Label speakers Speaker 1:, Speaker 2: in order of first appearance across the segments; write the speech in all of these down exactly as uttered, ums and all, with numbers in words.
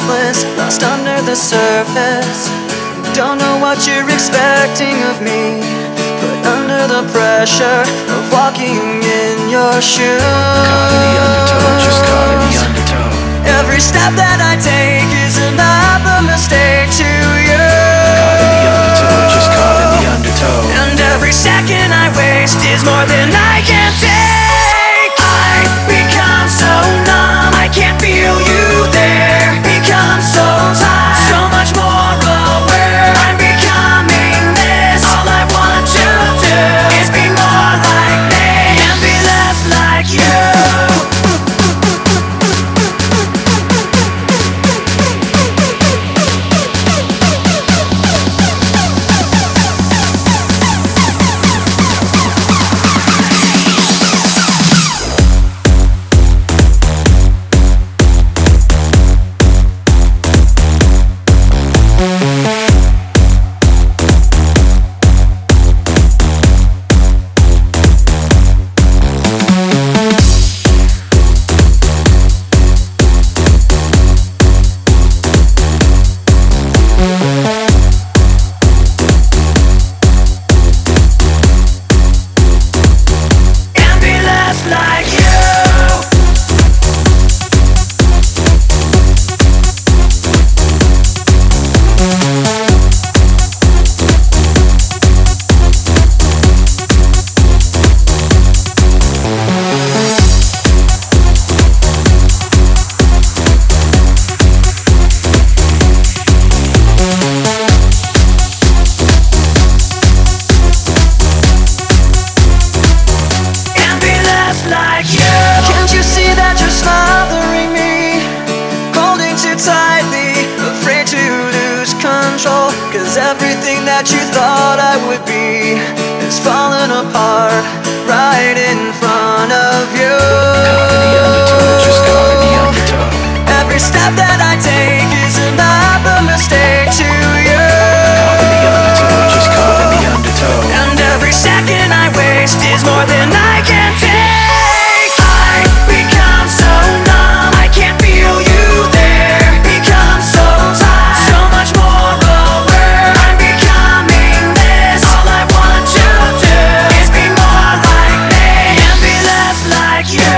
Speaker 1: lifeless, lost under the surface. Don't know what you're expecting of me, but under the pressure of walking in your shoes,
Speaker 2: caught in the undertow, just caught in the undertow.
Speaker 1: Every step that I take is another mistake to you.
Speaker 2: Caught in the undertow, just caught in the undertow.
Speaker 1: And every second I waste is more than I can take. I become so numb, I can't feel you there. Become so tired, so much more aware. I'm becoming this. All I want to do is be more like me and be less like you. Can't you see that you're smothering me, holding too tightly, afraid to lose control? Cause everything that you thought I would be is falling apart right in front of you.
Speaker 2: Caught in the undertow, just caught in the undertow.
Speaker 1: Every step that I take is another mistake to you.
Speaker 2: Caught in the undertow, just caught in the undertow.
Speaker 1: And every second I waste is more than I can take. I become so numb, I can't feel you there. Become so tired, so much more aware. I'm becoming this. All I want to do is be more like me and be less like you.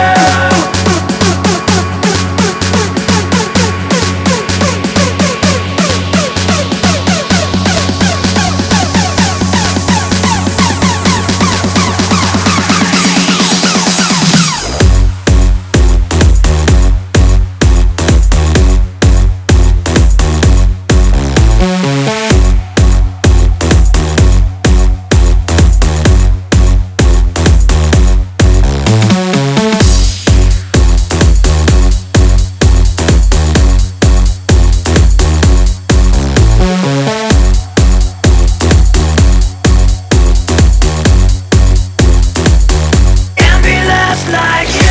Speaker 1: Like you.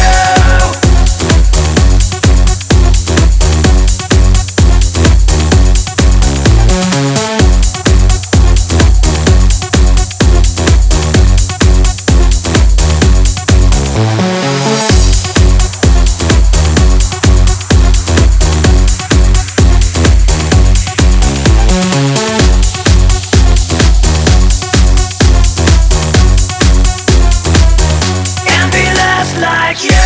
Speaker 1: And be less like you.